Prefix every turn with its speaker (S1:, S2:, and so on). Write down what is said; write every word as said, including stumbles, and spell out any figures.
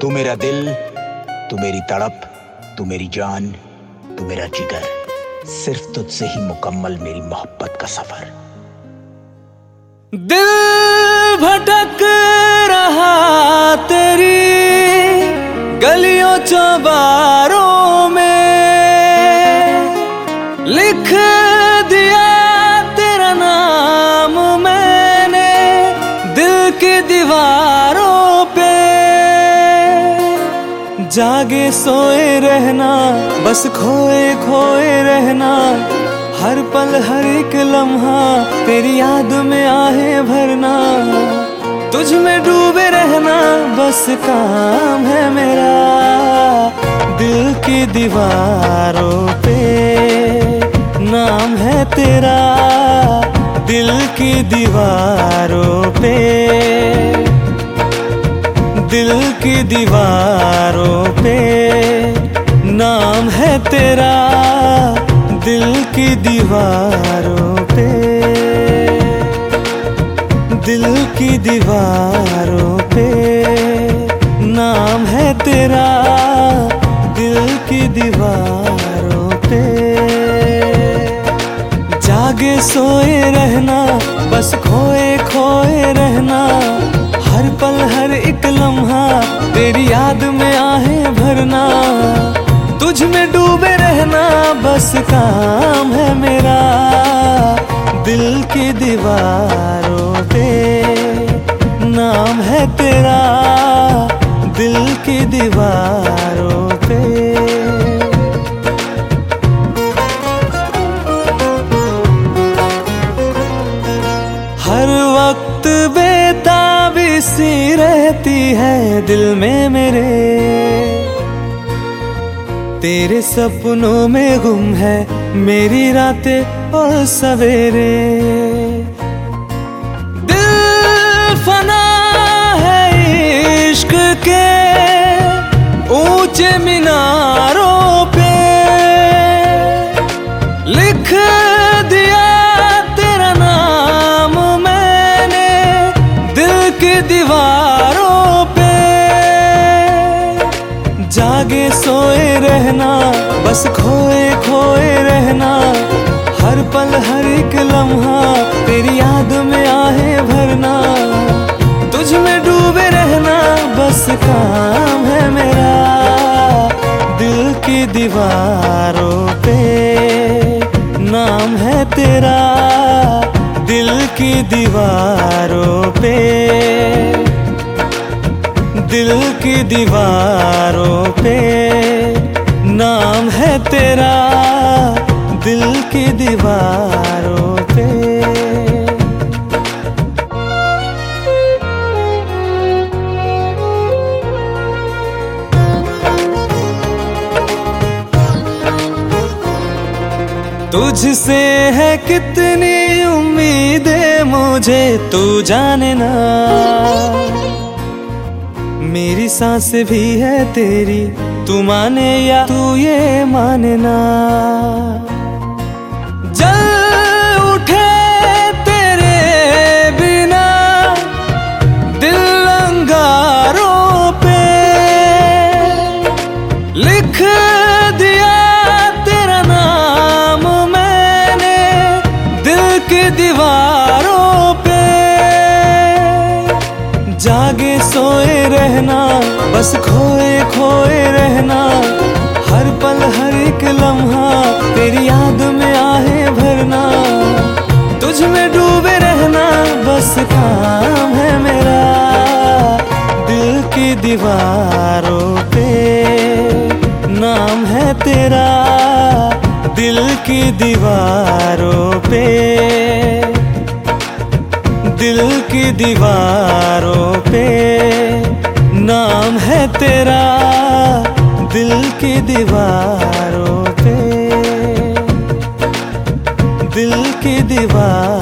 S1: तू मेरा दिल, तू मेरी तड़प, तू मेरी जान, तू मेरा जिगर, सिर्फ तुझसे ही मुकम्मल मेरी मोहब्बत का सफर।
S2: दिल भटक रहा तेरी गलियों चौबारों में, लिख दिया तेरा नाम मैंने दिल की दीवारों पे। जागे सोए रहना, बस खोए खोए रहना, हर पल हर एक लम्हा तेरी याद में आहें भरना। तुझ में डूबे रहना बस काम है मेरा, दिल की दीवारों पे नाम है तेरा, दिल की दीवारों पे, दिल की दीवारों पे नाम है तेरा, दिल की दीवारों पे, दिल की दीवारों पे नाम है तेरा, दिल की दीवारों पे। जागे सोए रहना, बस खोए खोए रहना, हर पल हर एक लम्हा तेरी याद में आहें भरना। तुझ में डूबे रहना बस काम है मेरा, दिल की दीवारों पे नाम है तेरा, दिल की दीवारों पे। हर वक्त बेताबी सी रहती है दिल में मेरे, तेरे सपनों में गुम है मेरी रातें और सवेरे। दिल फना है इश्क के ऊंचे मीनारों पे, लिख दिया तेरा नाम मैंने दिल की दीवारों पे। जागे सोए रहना, बस खोए खोए रहना, हर पल हर एक लम्हा तेरी याद में आहें भरना। तुझ में डूबे रहना बस काम है मेरा, दिल की दीवारों पे नाम है तेरा, दिल की दीवारों पे, दिल की दीवारों पे नाम है तेरा, दिल की दीवारों पे। तुझसे है कितनी उम्मीदें मुझे तू जाने ना, मेरी सांस भी है तेरी, तू माने या तू ये माने ना। जल उठे तेरे बिना दिल अंगारों पे, लिख दिया तेरा नाम मैंने दिल की दीवारों पे। जागे सोए रहना, बस खोए खोए रहना, हर पल हर एक लम्हा तेरी याद में आहें भरना। तुझ में डूबे रहना बस काम है मेरा, दिल की दीवारों पे नाम है तेरा, दिल की दीवारों पे, दिल की दीवारों पे नाम है तेरा, दिल की दीवारों पे, दिल की दीवार